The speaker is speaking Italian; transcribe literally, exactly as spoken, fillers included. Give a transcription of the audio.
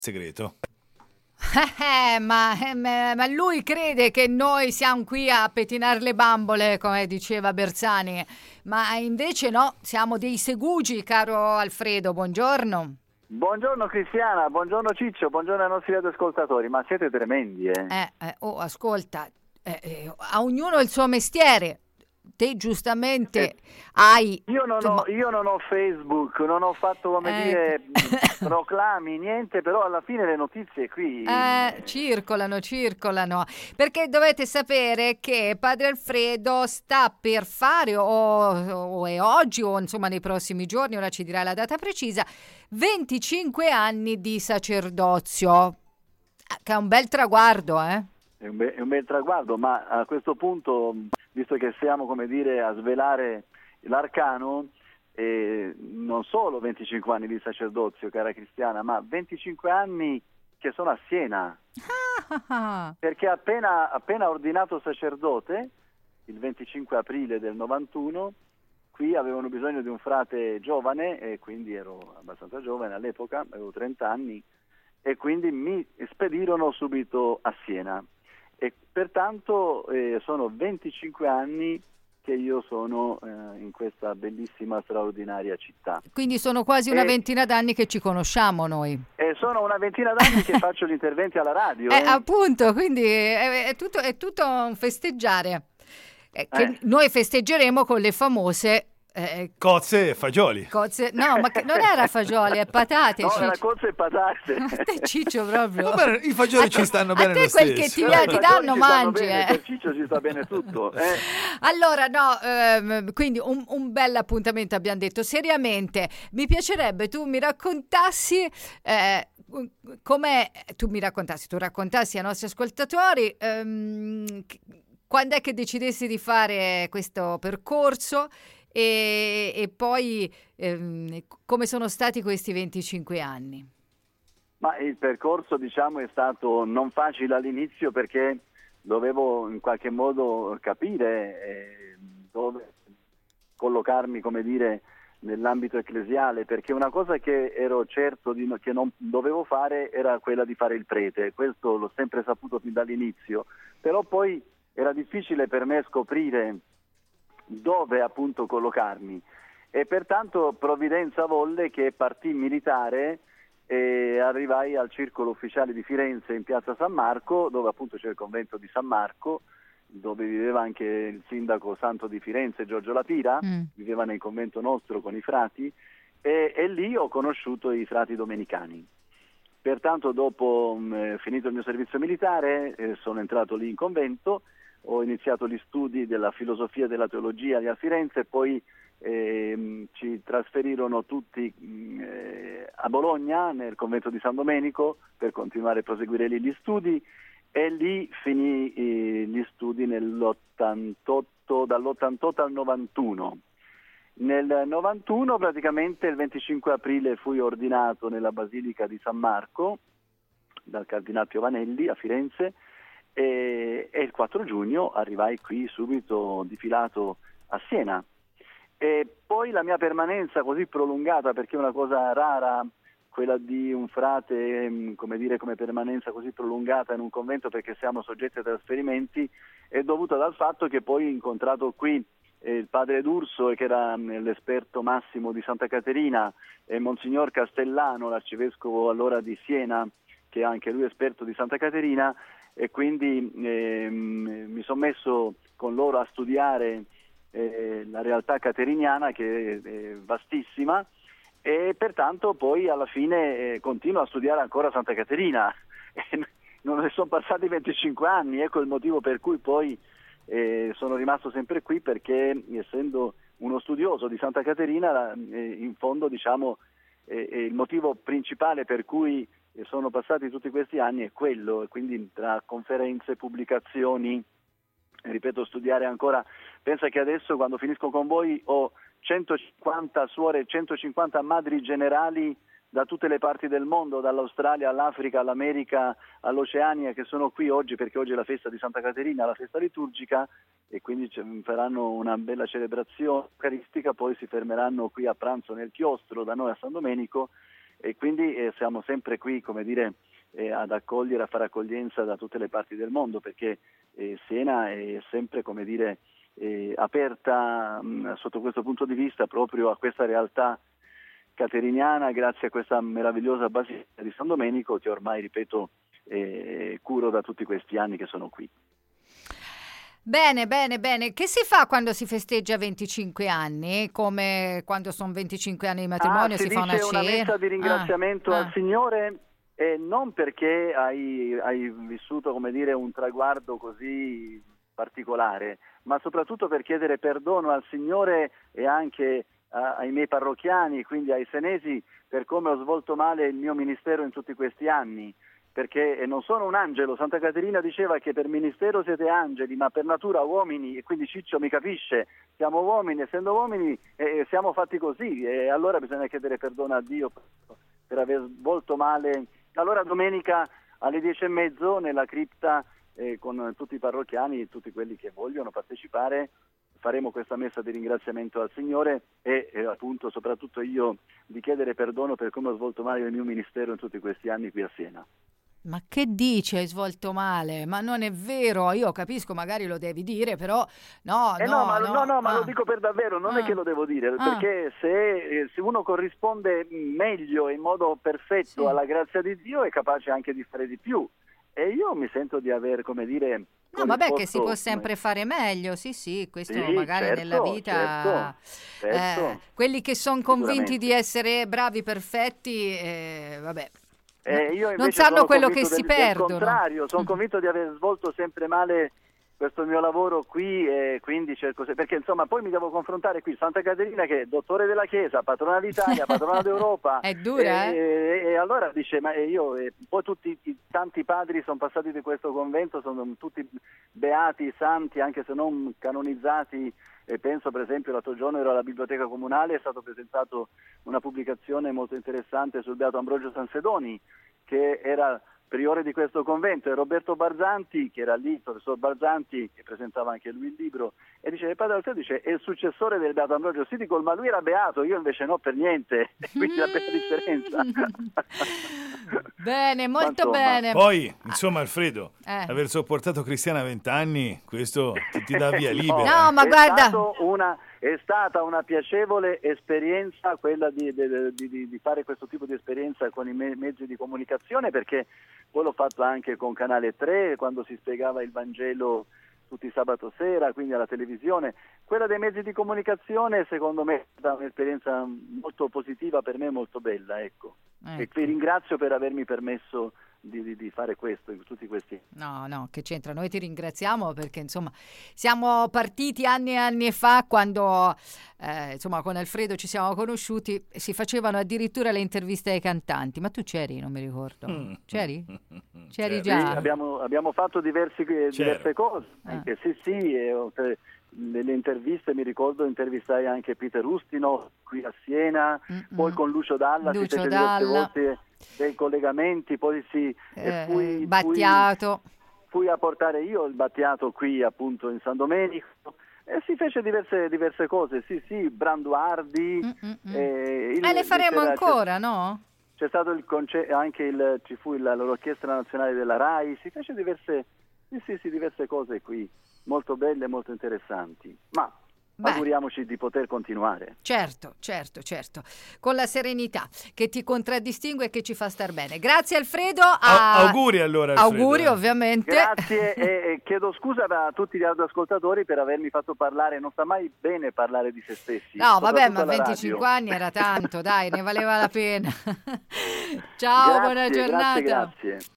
segreto. Eh, ma, eh, ma lui crede che noi siamo qui a pettinare le bambole, come diceva Bersani, ma invece no, siamo dei segugi, caro Alfredo, buongiorno. Buongiorno Cristiana, buongiorno Ciccio, buongiorno ai nostri radioascoltatori, ma siete tremendi, eh? Eh, eh oh, ascolta, eh, eh, a ognuno il suo mestiere. Te giustamente Eh, hai... Io non, tu, ho, ma... io non ho Facebook, non ho fatto, come eh, dire, proclami, niente, però alla fine le notizie qui... Eh, circolano, circolano, perché dovete sapere che Padre Alfredo sta per fare, o, o è oggi, o insomma nei prossimi giorni, ora ci dirà la data precisa, venticinque anni di sacerdozio, che è un bel traguardo, eh? È un, be- è un bel traguardo, ma a questo punto, visto che stiamo, come dire, a svelare l'arcano, eh, non solo venticinque anni di sacerdozio, cara Cristiana, ma venticinque anni che sono a Siena, perché appena, appena ordinato sacerdote, il venticinque aprile del novantuno, qui avevano bisogno di un frate giovane, e quindi ero abbastanza giovane all'epoca, avevo trenta anni, e quindi mi spedirono subito a Siena. E pertanto eh, sono venticinque anni che io sono eh, in questa bellissima, straordinaria città. Quindi sono quasi una e, ventina d'anni che ci conosciamo noi. E sono una ventina d'anni che faccio gli interventi alla radio. Eh, eh. appunto, quindi è, è, tutto, è tutto un festeggiare. Eh, che Eh. noi festeggeremo con le famose... Eh, cozze e fagioli. Cozze, no, ma che, non era fagioli, è patate. No, Ciccio. era cozze e patate. A te Ciccio proprio. Vabbè, i fagioli ci stanno bene a te lo quel stesso. che ti, Eh, ti i danno fagioli ci mangi. stanno bene, Eh. per Ciccio ci sta bene tutto. Eh. Allora, no, ehm, quindi un, un bel appuntamento abbiamo detto. Seriamente, mi piacerebbe tu mi raccontassi... Eh, come tu mi raccontassi, tu raccontassi ai nostri ascoltatori ehm, quando è che decidessi di fare questo percorso e, e poi ehm, come sono stati questi venticinque anni? Ma il percorso, diciamo, è stato non facile all'inizio perché dovevo in qualche modo capire eh, dove collocarmi, come dire, nell'ambito ecclesiale, perché una cosa che ero certo di no, che non dovevo fare era quella di fare il prete. Questo l'ho sempre saputo fin dall'inizio, però poi era difficile per me scoprire dove appunto collocarmi, e pertanto provvidenza volle che partii militare e arrivai al circolo ufficiale di Firenze in piazza San Marco, dove appunto c'è il convento di San Marco, dove viveva anche il sindaco santo di Firenze, Giorgio Lapira, mm. viveva nel convento nostro con i frati, e, e lì ho conosciuto i frati domenicani. Pertanto dopo mh, finito il mio servizio militare eh, sono entrato lì in convento, ho iniziato gli studi della filosofia e della teologia lì a Firenze, poi eh, ci trasferirono tutti eh, a Bologna nel convento di San Domenico per continuare a proseguire lì gli studi, e lì finì eh, gli studi nell'ottantotto, dall'ottantotto al novantuno. Nel novantuno praticamente il venticinque aprile fui ordinato nella Basilica di San Marco dal Cardinal Piovanelli a Firenze, e, e il quattro giugno arrivai qui subito difilato a Siena. E poi la mia permanenza così prolungata, perché è una cosa rara quella di un frate, come dire, come permanenza così prolungata in un convento, perché siamo soggetti a trasferimenti, è dovuta dal fatto che poi ho incontrato qui eh, il padre D'Urso, che era l'esperto massimo di Santa Caterina, e Monsignor Castellano, l'arcivescovo allora di Siena, che è anche lui esperto di Santa Caterina, e quindi ehm, mi sono messo con loro a studiare eh, la realtà cateriniana, che è, è vastissima, e pertanto poi alla fine eh, continuo a studiare ancora Santa Caterina. Non ne sono passati venticinque anni, ecco il motivo per cui poi eh, sono rimasto sempre qui, perché essendo uno studioso di Santa Caterina eh, in fondo diciamo eh, eh, il motivo principale per cui sono passati tutti questi anni è quello, e quindi tra conferenze, pubblicazioni, ripeto, studiare ancora. Pensa che adesso quando finisco con voi ho centocinquanta suore, centocinquanta madri generali da tutte le parti del mondo, dall'Australia all'Africa, all'America, all'Oceania, che sono qui oggi, perché oggi è la festa di Santa Caterina, la festa liturgica, e quindi faranno una bella celebrazione eucaristica, poi si fermeranno qui a pranzo nel chiostro da noi a San Domenico, e quindi eh, siamo sempre qui, come dire, eh, ad accogliere, a fare accoglienza da tutte le parti del mondo, perché eh, Siena è sempre, come dire, eh, aperta mh, sotto questo punto di vista proprio a questa realtà cateriniana, grazie a questa meravigliosa basilica di San Domenico che ormai, ripeto, eh, curo da tutti questi anni che sono qui. Bene, bene, bene. Che si fa quando si festeggia venticinque anni? Come quando sono venticinque anni di matrimonio, ah, si, si fa una dice cena? una messa di ringraziamento ah, al ah. Signore, e non perché hai, hai vissuto, come dire, un traguardo così particolare, ma soprattutto per chiedere perdono al Signore e anche a, ai miei parrocchiani, quindi ai senesi, per come ho svolto male il mio ministero in tutti questi anni. Perché non sono un angelo. Santa Caterina diceva che per ministero siete angeli, ma per natura uomini, e quindi Ciccio mi capisce, siamo uomini, essendo uomini eh, siamo fatti così, e allora bisogna chiedere perdono a Dio per, per aver svolto male. Allora domenica alle dieci e mezzo nella cripta eh, con tutti i parrocchiani, tutti quelli che vogliono partecipare, faremo questa messa di ringraziamento al Signore e eh, appunto soprattutto io di chiedere perdono per come ho svolto male il mio ministero in tutti questi anni qui a Siena. Ma che dici, hai svolto male? Ma non è vero, io capisco, magari lo devi dire, però no, eh no, no, ma, no, no, no, ma ah. lo dico per davvero, non ah. è che lo devo dire, ah. perché se, se uno corrisponde meglio, in modo perfetto sì. alla grazia di Dio, è capace anche di fare di più. E io mi sento di aver, come dire... No, vabbè, che si può sempre fare meglio, sì, sì, questo sì, magari certo, nella vita... Certo, certo. Eh, quelli che sono convinti di essere bravi, perfetti, eh, vabbè... Eh, io non sanno quello che si del, perdono. Del contrario, sono convinto di aver svolto sempre male questo mio lavoro qui e quindi cerco se, perché insomma poi mi devo confrontare qui Santa Caterina che è dottore della Chiesa, patrona d'Italia, patrona d'Europa. È dura, e, eh? E, e allora dice, ma io e poi tutti i tanti padri sono passati di questo convento, sono tutti beati, santi, anche se non canonizzati. E penso per esempio l'altro giorno ero alla biblioteca comunale, è stato presentato una pubblicazione molto interessante sul Beato Ambrogio Sansedoni, che era priore di questo convento, e Roberto Barzanti, che era lì, il professor Barzanti, che presentava anche lui il libro, e dice, il padre Alfredo dice, è il successore del Beato Ambrogio. Sì, dico, ma lui era beato, io invece no, per niente, quindi la bella differenza. Bene, molto bene. Poi, insomma, Alfredo, eh. aver sopportato Cristiana vent'anni, questo ti, ti dà via libera. No, no ma è guarda... Stato una, è stata una piacevole esperienza quella di, di, di, di fare questo tipo di esperienza con i me- mezzi di comunicazione, perché poi l'ho fatto anche con Canale tre, quando si spiegava il Vangelo tutti i sabato sera, quindi alla televisione. Quella dei mezzi di comunicazione secondo me è stata un'esperienza molto positiva per me, molto bella, ecco. ecco. E vi ringrazio per avermi permesso di, di, di fare questo in tutti questi no no che c'entra, noi ti ringraziamo perché insomma siamo partiti anni e anni fa quando eh, insomma con Alfredo ci siamo conosciuti, si facevano addirittura le interviste ai cantanti, ma tu c'eri? Non mi ricordo. C'eri? C'eri già? Sì, abbiamo, abbiamo fatto diversi, diverse cose anche, ah. sì sì e, nelle interviste mi ricordo intervistai anche Peter Ustino qui a Siena. Mm-mm. Poi con Lucio Dalla Lucio si fece Dalla. diverse volte dei collegamenti, poi sì eh, fui, Battiato fui, fui a portare io il Battiato qui appunto in San Domenico e si fece diverse, diverse cose, sì sì, Branduardi eh, il, eh le faremo ancora, no? C'è stato il concerto, anche il, ci fu il, l'orchestra nazionale della RAI, si fece diverse, sì, sì, sì, diverse cose qui, molto belle, molto interessanti, ma Beh. auguriamoci di poter continuare. Certo, certo, certo, con la serenità che ti contraddistingue e che ci fa star bene. Grazie Alfredo. A... A- auguri allora Alfredo. Auguri ovviamente. Grazie e, e chiedo scusa a tutti gli ascoltatori per avermi fatto parlare, non sta mai bene parlare di se stessi. No vabbè, ma venticinque anni era tanto, dai, ne valeva la pena. Ciao, grazie, buona giornata. Grazie, grazie.